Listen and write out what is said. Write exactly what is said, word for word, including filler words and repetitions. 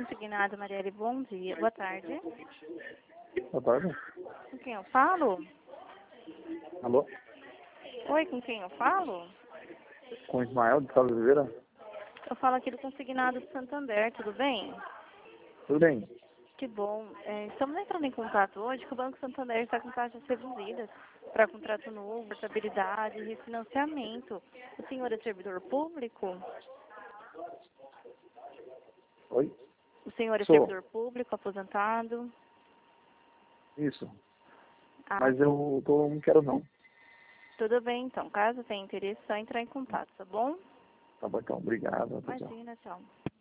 consignado, Marielle, bom dia. Boa tarde. Boa tarde. Com quem eu falo? Alô? Oi, com quem eu falo? Com o Ismael de Salve Oliveira? Eu falo aqui do consignado do Santander, tudo bem? Tudo bem. Que bom. É, estamos entrando em contato hoje que o Banco Santander está com taxas reduzidas para contrato novo, portabilidade e refinanciamento. O senhor é servidor público? Oi? O senhor é Sou. servidor público, aposentado? Isso. Ah, Mas eu tô, não quero não. tudo bem, então. Caso tenha interesse, é só entrar em contato, tá bom? Tá bom, então. Obrigado. Tchau. Imagina, tchau.